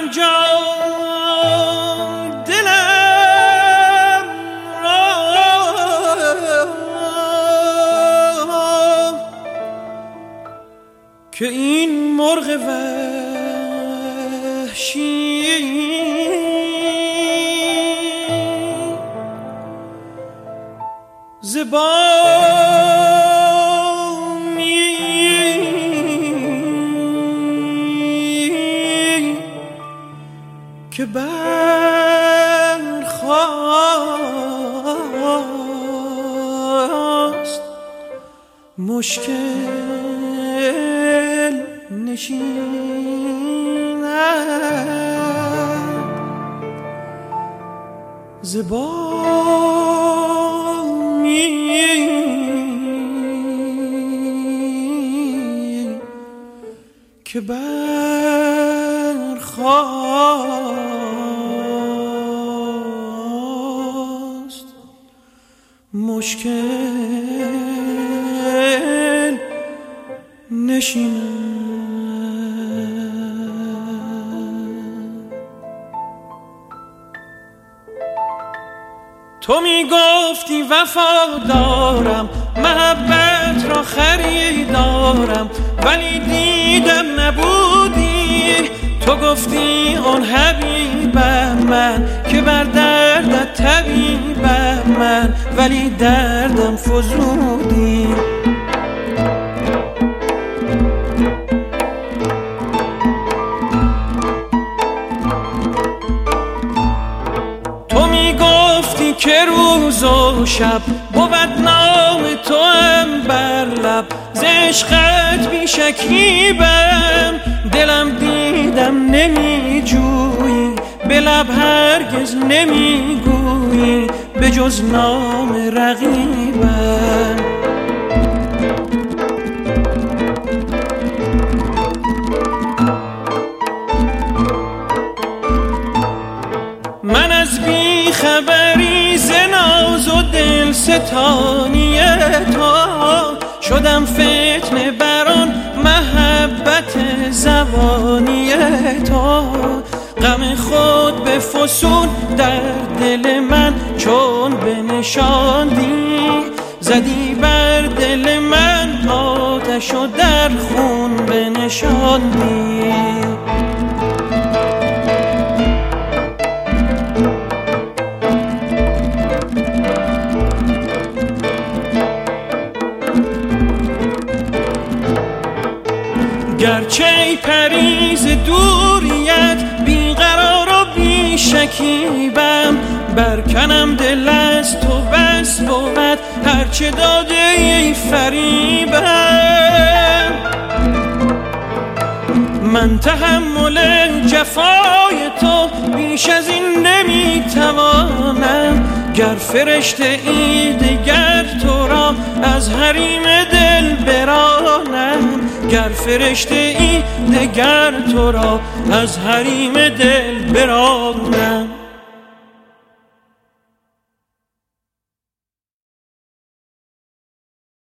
هر جا دلم را که این مرغ وحشی زبانی که برخاست مشکل نشیند زبانی که برخاست مشکل نشیند. تو می گفتی وفادارم محبت را خریدارم ولی دیدم نبودی. تو گفتی اون حبیبم من که بر دردت طبیبم من ولی دردم فزودی. تو می گفتی که روز و شب بود نام تو هم بر لب ز عشقت بی شکیبم. دلم دیدم نمی جویی به لب هرگز نمی گویی به جز نام رقیبم. من از بی خبری ز ناز و دل ستانی تو شدم فتنه بران محبت زبانی تو. غم خود به فسون در دل من چون بنشاندی زدی بر دل من آتش و در خون بنشاندی. گرچه ای پریز دوریت بیقرار و بی شکیبم برکنم دل از تو بس بود هرچه داده ای فریبم. من تحمل جفای تو بیش از این نمیتوانم. گر فرشته ای دگر تو را از حریم دل برانم. گر فرشته ای دگر تو را از حریم دل برانم.